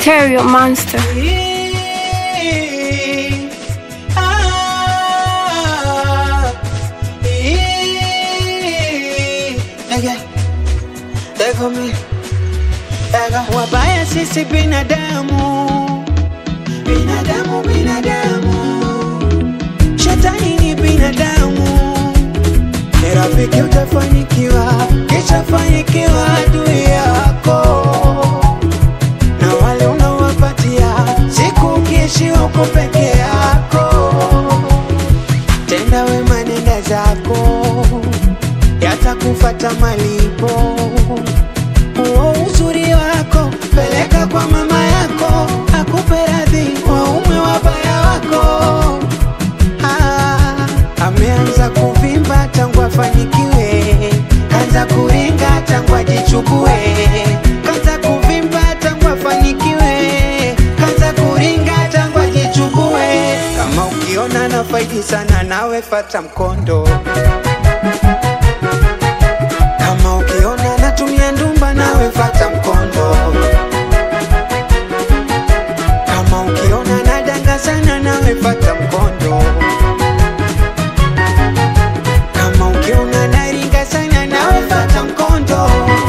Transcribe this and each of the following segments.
Stereo Monster. Wabaya sisi binadamu, shetani ni binadamu. Ni rafiki utafanikiwa, kisha fanikiwa adui yako. Na wale unawapatia siku ukiishiwa uko peke yako. Tenda wema nenda zako, yatakufuata malipo. Uzuri wako peleka kwa mama yako, akupe radhi waume wabaya wako. Ameanza kuvimba tangu afanikiwe, kanza kuringa tangu ajichubue. Kanza kuvimba tangu afanikiwe, kanza kuringa tangu ajichubue. Kama ukiona na faidi sana nawe fata mkondo. Kama ukiona natumia ndumba nawe fata mkondo. Kama ukiona nadanga sana nawe fata mkondo. Kama ukiona naringa sana nawe fata mkondo.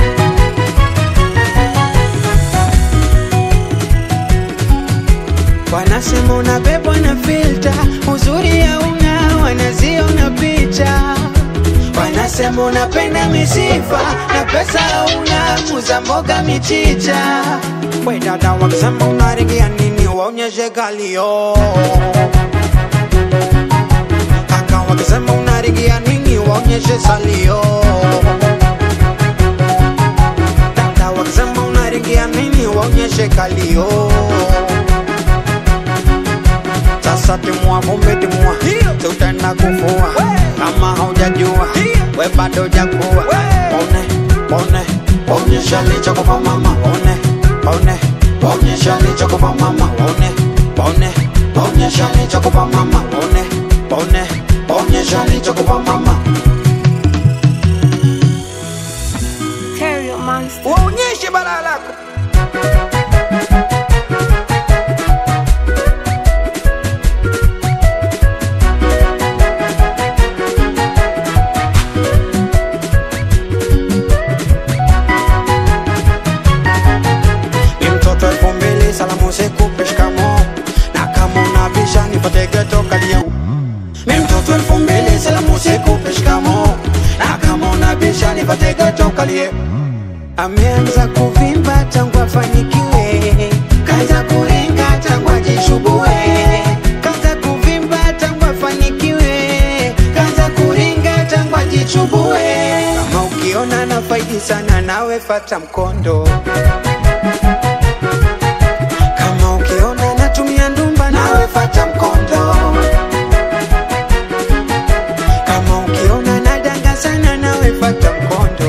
Wanasema unabebwa na filter, uzuri hauna, wanaziona picha. Wanasema unapenda misifa, na pesa hauna, muza mboga michicha. We dada wakisema unaringia nini, waonyeshe kalio. Kaka wakisema unaringia nini, waonyeshe salio. Dada wakisema unaringia nini, waonyeshe kalio. Sasa timua vumbi timua, tutana kufua. Kama haujajua, we bado hujakuwa. Onyesha lichokupa mama. Onyesha lichokupa mama. Onyesha lichokupa mama. Onyesha lichokupa mama. Stereo Monster. Onyesha balaa lako. Salamu sikupe shikamo, na kama unabisha nipate geto kalio. Mimi mtoto 2000, salamu sikupe shikamo, na kama unabisha nipate geto kalio. Ameanza kuvimba tangu afanikiwe, kaanza kuringa tangu ajishubue. Kaanza kuvimba tangu afanikiwe, kaanza kuringa tangu ajichubue. Kama ukiona na faidi sana nawe fata mkondo. Kama ukiona natumia ndumba nawe fata mkondo. Kama ukiona nadanga sana nawe fata mkondo.